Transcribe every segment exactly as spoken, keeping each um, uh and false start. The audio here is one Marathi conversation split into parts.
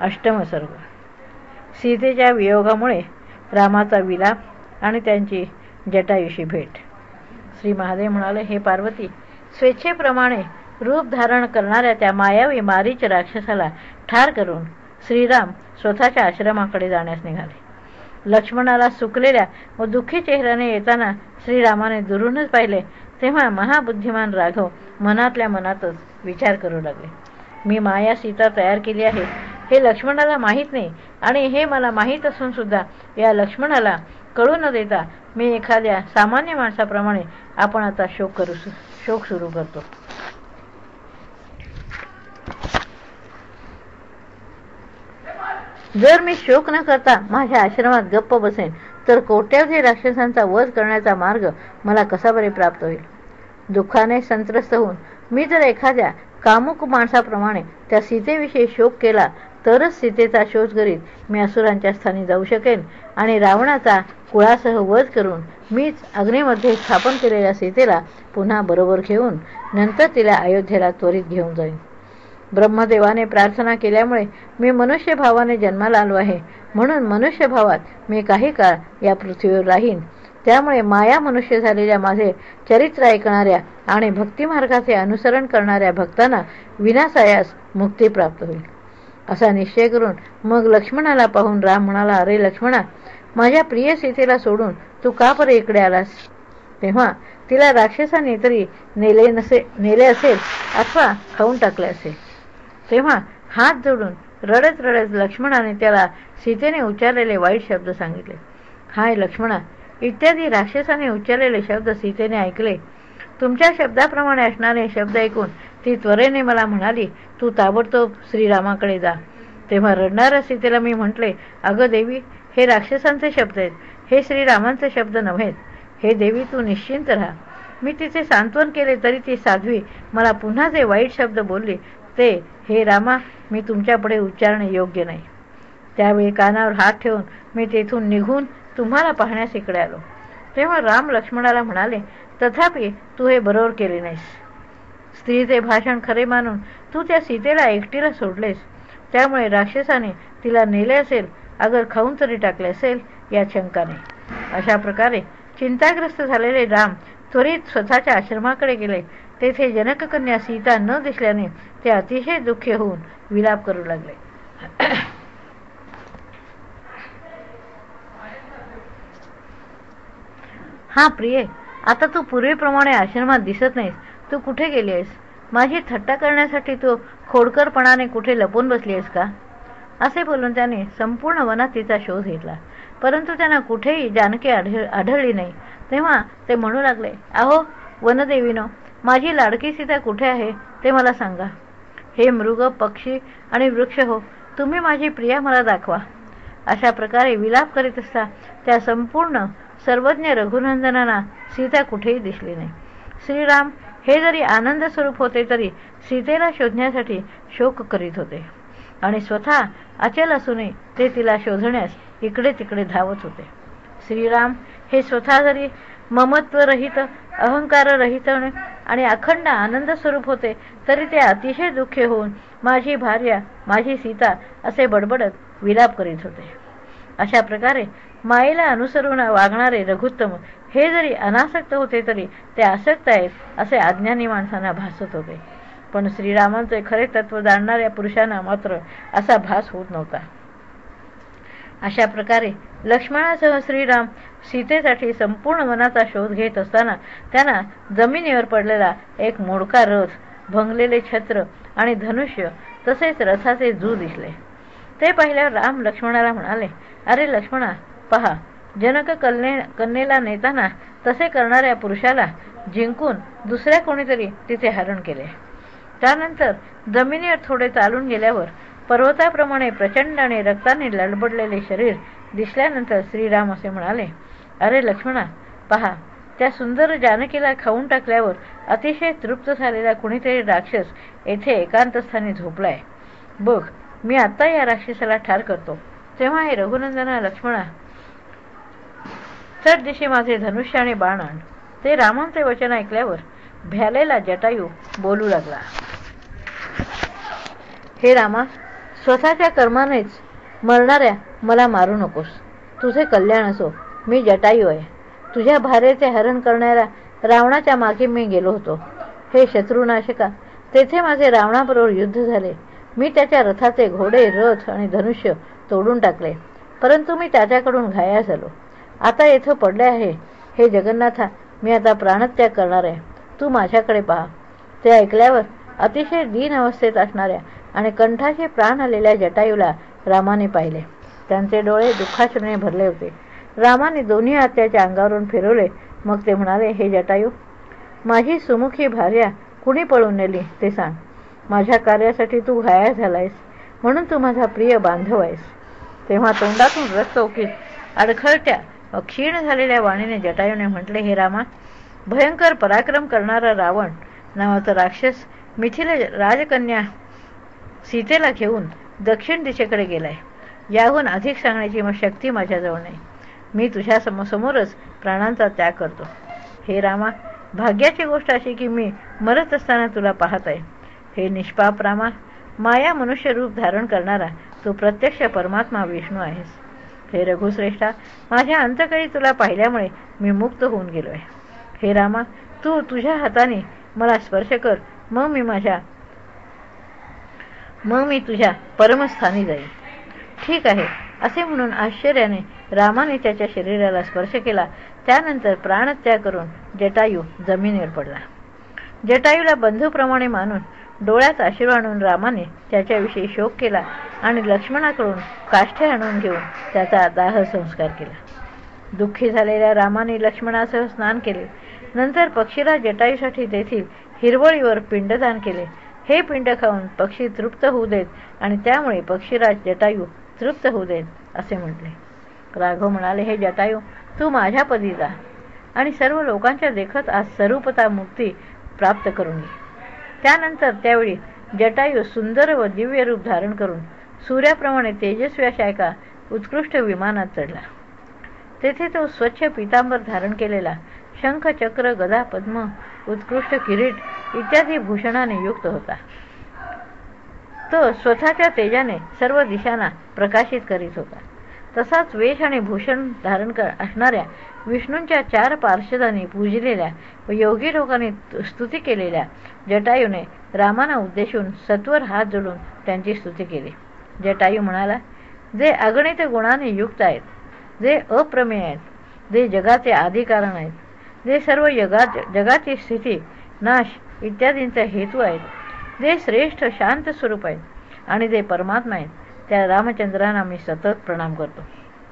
अष्टम सर्ग. सीतेच्या वियोगामुळे रामाचा विलाप आणि त्यांची जटायूशी भेट. श्री महादेव म्हणाले, हे पार्वती, स्वेच्छेप्रमाणे रूप धारण करणाऱ्या त्या मायावी मारीच राक्षसाला ठार करून श्रीराम स्वतःच्या आश्रमाकडे जाण्यास निघाले. लक्ष्मणाला सुकलेल्या व दुःखी चेहऱ्याने येताना श्रीरामाने दुरूनच पाहिले तेव्हा महाबुद्धिमान राघव मनातल्या मनातच विचार करू लागले, मी माया सीता तयार केली आहे हे लक्ष्मणाला माहीत नाही, आणि हे मला माहीत असून सुद्धा या लक्ष्मणाला कळू न देता मी एखाद्या सामान्य माणसाप्रमाणे आपण आता शोक करू शोक सुरू करतो. जर मी शोक न करता माझ्या आश्रमात गप्प बसेन तर कोट्यावधी राक्षसांचा वध करण्याचा मार्ग मला कसा बरे प्राप्त होईल. दुःखाने संत्रस्त होऊन मी जर एखाद्या कामुक माणसाप्रमाणे त्या सीतेविषयी शोक केला तरच सीतेचा शोध करीत मी असुरांच्या स्थानी जाऊ शकेन आणि रावणाचा कुळासह वध करून मीच अग्नीमध्ये स्थापन केलेल्या सीतेला पुन्हा बरोबर घेऊन नंतर तिला अयोध्येला त्वरित घेऊन जाईन. ब्रह्मदेवाने प्रार्थना केल्यामुळे मी मनुष्य भावाने जन्माला आलो आहे, म्हणून मनुष्य भावात मी काही काळ या पृथ्वीवर राहीन. त्यामुळे माया मनुष्य झालेल्या माझे चरित्र ऐकणाऱ्या आणि भक्तिमार्गाचे अनुसरण करणाऱ्या भक्तांना विनासायास मुक्ती प्राप्त होईल. असा निश्चय करून मग लक्ष्मणाला पाहून राम म्हणाला, अरे लक्ष्मणा, माझ्या प्रिय सीतेला सोडून तू का बरे इकडे आलास? तेव्हा तिला राक्षसाने तरी नेले नसे नेले असेल अथवा खाऊन टाकले असेल. तेव्हा हात जोडून रडत रडत लक्ष्मणाने त्याला सीतेने उच्चारलेले वाईट शब्द सांगितले. हाय लक्ष्मणा, इत्यादी राक्षसाने उच्चारलेले शब्द सीतेने ऐकले. तुमच्या शब्दाप्रमाणे असणारे शब्द ऐकून ती त्वरेने मला म्हणाली, तू ताबडतोब श्रीरामाकडे जा. तेव्हा रडणाऱ्या सीतेला मी म्हटले, अगं देवी, हे राक्षसांचे शब्द आहेत, हे श्रीरामांचे शब्द नव्हेत. हे देवी, तू निश्चिंत राहा. मी तिचे सांत्वन केले तरी ती साध्वी मला पुन्हा जे वाईट शब्द बोलली ते, हे रामा, मी तुमच्यापुढे उच्चारणे योग्य नाही. त्यावेळी कानावर हात ठेवून मी तेथून निघून तुम्हाला पाहण्यास इकडे आलो. तेव्हा राम लक्ष्मणाला म्हणाले, तथापि तू हे बरोबर केले नाहीस. स्त्रीचे भाषण खरे मानून तू त्या सीतेला एकटीला सोडलेस. त्यामुळे राक्षसाने तिला नेले असेल, अगर खाऊन तरी टाकले असेल या शंकाने. अशा प्रकारे चिंताग्रस्त झालेले राम त्वरित स्वतःच्या आश्रमाकडे गेले. तेथे जनककन्या सीता न दिसल्याने ते अतिशय दुःखी होऊन विलाप करू लागले. हा प्रिये, आता तू पूर्वीप्रमाणे आश्रमात दिसत नाहीस. तू कुठे गेली आहेस? माझी थट्टा करण्यासाठी तू खोडकरपणाने कुठे लपून बसली आहेस का? असे बोलून त्याने संपूर्ण वनात तिचा शोध घेतला, परंतु त्यांना कुठेही जानकी आढळ आढळली नाही. तेव्हा ते म्हणू लागले, अहो वनदेवीनो, माझी लाडकी सीता कुठे आहे ते मला सांगा. हे मृग, पक्षी आणि वृक्ष हो, तुम्ही माझी प्रिया मला दाखवा. अशा प्रकारे विलाप करीत असता त्या संपूर्ण सर्वज्ञ रघुनंदनांना सीता कुठेही दिसली नाही. श्रीराम हे जरी आनंद स्वरूप होते तरी सीतेला शोधण्यासाठी शोक करीत होते आणि स्वतः अचल असूनही ते तिला शोधण्यास इकडे तिकडे धावत होते. श्रीराम हे स्वतः जरी ममत्वरहित, अहंकाररहित आणि अखंड आनंद स्वरूप होते तरी ते अतिशय दुःखी होऊन माझी भार्या, माझी सीता असे बडबडत विलाप करीत होते. अशा प्रकारे मायेला अनुसरून वागणारे रघुत्तम हे जरी अनासक्त होते तरी ते आसक्त आहेत असे अज्ञानी माणसांना भासत होते. पण श्रीरामांचे खरे तत्व जाणणाऱ्या पुरुषांना मात्र असा भास होत नव्हता. अशा प्रकारे लक्ष्मणासह श्रीराम सीतेसाठी संपूर्ण वनाचा शोध घेत असताना त्यांना जमिनीवर पडलेला एक मोडका रथ, भंगलेले छत्र आणि धनुष्य तसेच रथाचे जू दिसले. ते पाहिल्यावर राम लक्ष्मणाला म्हणाले, अरे लक्ष्मणा, पहा, जनक कन्ये कन्येला नेताना तसे करणाऱ्या पुरुषाला जिंकून दुसऱ्या कोणीतरी तिथे हरण केले. त्यानंतर जमिनीवर थोडे चालून गेल्यावर पर्वताप्रमाणे प्रचंड आणि रक्ताने लडबडलेले शरीर दिसल्यानंतर श्रीराम असे म्हणाले, अरे लक्ष्मणा, पहा, त्या सुंदर जानकीला खाऊन टाकल्यावर अतिशय तृप्त झालेला कुणीतरी राक्षस येथे एकांतस्थानी झोपलाय. बघ, मी आत्ता या राक्षसाला ठार करतो. तेव्हा हे रघुनंदना लक्ष्मणा, चट दिशे माझे धनुष्य आणि बाण आण. ते रामांचे वचन ऐकल्यावर भ्यालेला जटायू बोलू लागला, हे रामा, स्वतःच्या कर्मानेच मरणाऱ्या मला मारू नकोस. तुझे कल्याण असो. मी जटायू आहे. तुझ्या भारेचे हरण करणाऱ्या रावणाच्या मागे मी गेलो होतो. हे शत्रुनाशका, तेथे माझे रावणाबरोबर युद्ध झाले. मी त्याच्या रथाचे घोडे, रथ आणि धनुष्य तोडून टाकले, परंतु मी त्याच्याकडून घायाळ झालो. आता येथे पडले आहे. हे जगन्नाथा, मी आता प्राणत्याग करणार आहे. तू माझ्याकडे पहा. ते ऐकल्यावर अतिशय दीन अवस्थेत असणाऱ्या आणि कंठाचे प्राण आलेल्या जटायूला रामाने पाहिले. त्यांचे डोळे दुःखाश्रूने भरले होते. रामाने दोन्ही हात त्याच्या अंगावरून फिरवले. मग ते म्हणाले, हे जटायू, माझी सुमुखी भार्या कुणी पळून नेली ते सांग. माझ्या कार्यासाठी तू घायाळ झालायस, म्हणून तू माझा प्रिय बांधव आहेस. तेव्हा तोंडातून रक्त ओकीत अडखळत्या व क्षीण झालेल्या वाणीने जटायूने म्हटले, हे रामा, भयंकर पराक्रम करणारा रावण नावाचा राक्षस मिथिला राजकन्या सीतेला घेऊन दक्षिण दिशेकडे गेलाय. याहून अधिक सांगण्याची मग शक्ती माझ्याजवळ नाही. मी तुझ्या समोरच प्राणांचा त्याग करतो. हे रामा, भाग्याची गोष्ट अशी की मी मरत असताना तुला पाहत आहे. हे निष्पाप रामा, माया मनुष्य रूप धारण करणारा तू प्रत्यक्ष परमात्मा विष्णू आहेस. हे रघुश्रेष्ठा, माझ्या अंतकळी तुला पाहिल्यामुळे मी मुक्त होऊन गेलो आहे. हे रामा, तू तुझ्या हाताने मला स्पर्श कर, मग मी माझ्या मग मी तुझ्या परमस्थानी जाईल. ठीक आहे, असे म्हणून आश्चर्याने रामाने त्याच्या शरीराला स्पर्श केला. त्यानंतर प्राणत्याग करून जटायू जमिनीवर पडला. जटायूला बंधूप्रमाणे मानून डोळ्यात अश्रू आणून रामाने त्याच्याविषयी शोक केला आणि लक्ष्मणाकडून काष्ठे आणून घेऊन त्याचा दाह संस्कार केला. दुःखी झालेल्या रामाने लक्ष्मणासह स्नान केले. नंतर पक्षीला जटायूसाठी तेथील हिरवळीवर पिंडदान केले. हे पिंड खाऊन पक्षी तृप्त होऊ देत आणि त्यामुळे पक्षीराज जटायू तृप्त होऊ देत असे म्हटले. राघव म्हणाले, हे जटायू, तू माझ्या पदी जा आणि सर्व लोकांच्या देखत आज स्वरूपता मुक्ती प्राप्त करून घे. त्यानंतर त्यावेळी जटायू सुंदर व दिव्य रूप धारण करून सूर्याप्रमाणे तेजस्वी अशा एका उत्कृष्ट विमानात चढला. तेथे तो स्वच्छ पितांबर धारण केलेला, शंख, चक्र, गदा, पद्म, उत्कृष्ट किरीट इत्यादी भूषणाने युक्त होता. तो स्वतःच्या तेजाने सर्व दिशांना प्रकाशित करीत होता. तसाच वेश आणि भूषण धारण कर असणाऱ्या विष्णूंच्या चार पार्षदांनी पूजलेल्या व योगी लोकांनी स्तुती केलेल्या जटायूने रामाना उद्देशून सत्वर हात जोडून त्यांची स्तुती केली. जटायू म्हणाला, जे अगणित गुणाने युक्त आहेत, जे अप्रमेय आहेत, जे जगाचे आदिकारण आहेत, जे सर्व जगात जगाची स्थिती, नाश इत्यादींचा हेतू आहेत, जे श्रेष्ठ शांत स्वरूप आहेत आणि जे परमात्मा आहेत, त्या रामचंद्रांना मी सतत प्रणाम करतो.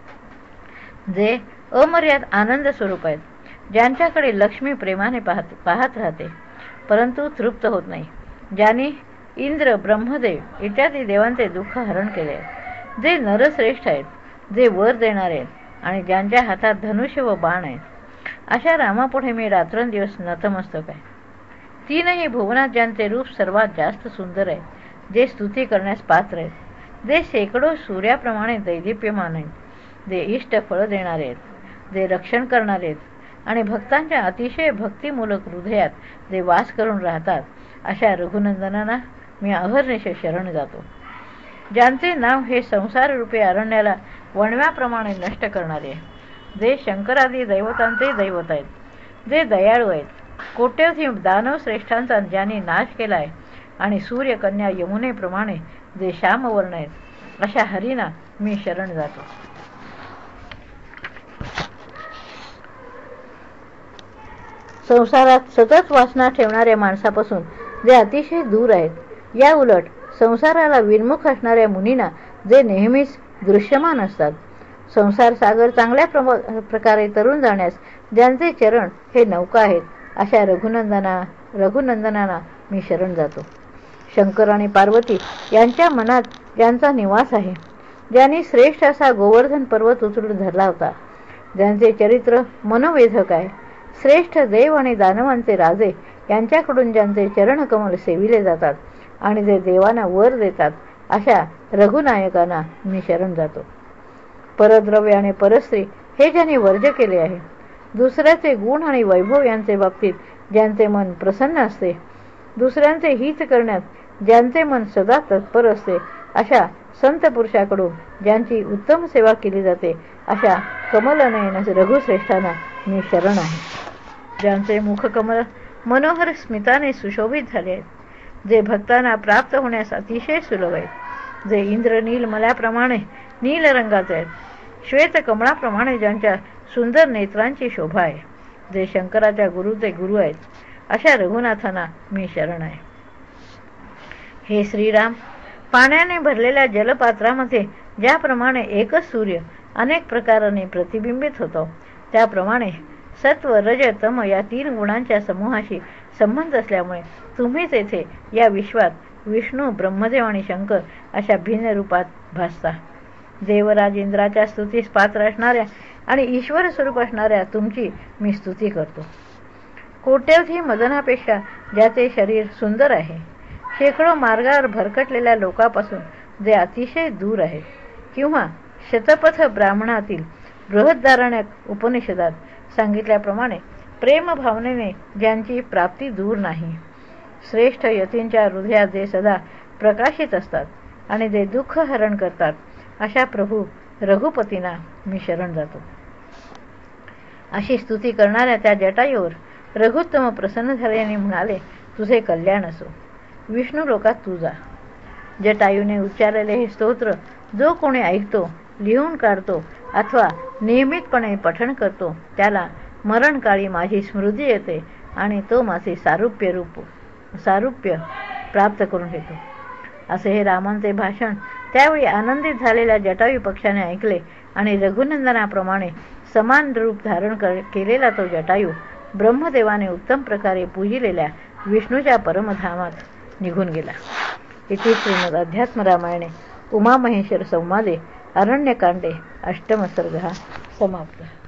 जे अमर्याद आनंद स्वरूप आहेत, ज्यांच्याकडे लक्ष्मी प्रेमाने पाहत पाहत राहते परंतु तृप्त होत नाही, ज्यांनी इंद्र, ब्रह्मदेव इत्यादी देवांचे दुःख हरण केले आहे, जे नरश्रेष्ठ आहेत, जे वर देणारे आहेत आणि ज्यांच्या हातात धनुष्य व बाण आहेत, अशा रामापुढे मी रात्रंदिवस नतमस्तक आहे. तीनही भुवनात ज्यांचे रूप सर्वात जास्त सुंदर आहे, जे स्तुती करण्यास पात्र आहेत, जे शेकडो सूर्याप्रमाणे दैदिप्यमान आहेत, जे इष्ट फळ देणारे आहेत, जे रक्षण करणारे आहेत आणि भक्तांच्या अतिशय भक्तिमूलक हृदयात जे वास करून राहतात, अशा रघुनंदनांना मी अहर्निश शरण जातो. ज्यांचे नाव हे संसाररूपी अरण्याला वणव्याप्रमाणे नष्ट करणारे आहे, जे शंकरादी दैवतांचे दैवत आहेत, जे दयाळू आहेत, कोट्यवधी दानवश्रेष्ठांचा ज्यांनी नाश केला आहे आणि सूर्यकन्या यमुनेप्रमाणे जे श्यामवर्ण आहेत, अशा हरीना मी शरण जातो. संसारात सतत वासना ठेवणाऱ्या माणसापासून जे अतिशय दूर आहेत, या उलट संसाराला विन्मुख असणाऱ्या मुनींना जे नेहमीच दृश्यमान असतात, संसार सागर चांगल्या प्रकारे तरून जाण्यास ज्यांचे चरण हे नौका आहेत, अशा रघुनंदना रघुनंदनांना मी शरण जातो. शंकर आणि पार्वती यांच्या मनात ज्यांचा निवास आहे, ज्यांनी श्रेष्ठ असा गोवर्धन पर्वत उचलून धरला होता, ज्यांचे चरित्र मनोवेधक आहे, श्रेष्ठ देव आणि दानवांचे राजे यांच्याकडून ज्यांचे चरणकमल सेविले जातात आणि जे देवांना वर देतात, अशा रघुनायकांना मी शरण जातो. परद्रव्य आणि परस्त्री हे ज्यांनी वर्ज्य केले आहे, दुसऱ्याचे गुण आणि वैभव यांचे बाबतीत ज्यांचे मन प्रसन्न असते, दुसऱ्यांचे हित करण्यात ज्यांचे मन सदा तत्पर असते, अशा संत पुरुषाकडून ज्यांची उत्तम सेवा केली जाते अशा कमलनयन रघुश्रेष्ठांना मी शरण आहे, ज्यांचे मुखकमल मनोहर स्मिताने सुशोभित झाले आहेत, जे भक्तांना प्राप्त होण्यास अतिशय सुलभ आहेत, जे इंद्रनील मल्याप्रमाणे नील रंगाचे आहेत, श्वेतकमळाप्रमाणे ज्यांच्या सुंदर नेत्रांची शोभा आहे, जे शंकराच्या गुरुचे गुरु आहेत, अशा रघुनाथांना मी शरण आहे. हे श्रीराम, पाण्याने भरलेल्या जलपात्रामध्ये ज्याप्रमाणे एकच सूर्य अनेक प्रकाराने प्रतिबिंबित होतो, त्याप्रमाणे सत्व रज तम या तीन गुणांच्या समूहाशी संबंध असल्यामुळे तुम्हीच येथे या विश्वात विष्णू, ब्रह्मदेव आणि शंकर अशा भिन्न रूपात भासता. देवराज इंद्राच्या स्तुतीस पात्र असणाऱ्या आणि ईश्वर स्वरूप असणाऱ्या तुमची मी स्तुती करतो. कोट्यवधी मदनापेक्षा ज्याचे शरीर सुंदर आहे, शेकडो मार्गावर भरकटलेल्या लोकांपासून जे अतिशय दूर आहे, किंवा शतपथ ब्राह्मणातील बृहदारण्यक उपनिषदात सांगितल्याप्रमाणे प्रेमभावनेने ज्यांची प्राप्ती दूर नाही, श्रेष्ठ यतींच्या हृदयात जे सदा प्रकाशित असतात आणि जे दुःख हरण करतात, अशा प्रभू रघुपतींना मी शरण जातो. अशी स्तुती करणाऱ्या त्या जटायूवर रघुत्तम प्रसन्न झाल्याने म्हणाले, तुझे कल्याण असो, विष्णू लोकात तू जा. जटायूने उच्चारलेले हे स्तोत्र जो कोणी ऐकतो, लिहून काढतो अथवा नियमितपणे पठण करतो, त्याला मरणकाळी माझी स्मृती येते आणि तो माझे सारूप्य रूप सारूप्य प्राप्त करून घेतो. असे हे रामांचे भाषण त्यावेळी आनंदित झालेल्या जटायू पक्षाने ऐकले आणि रघुनंदनाप्रमाणे समान रूप धारण केलेला तो जटायू ब्रह्मदेवाने उत्तम प्रकारे पूजिलेल्या विष्णूच्या परमधामात निघून गेला. इति श्रीमद् अध्यात्म रामायणे उमामहेश्वर संवादे अरण्यकांडे अष्टम सर्गः समाप्तः.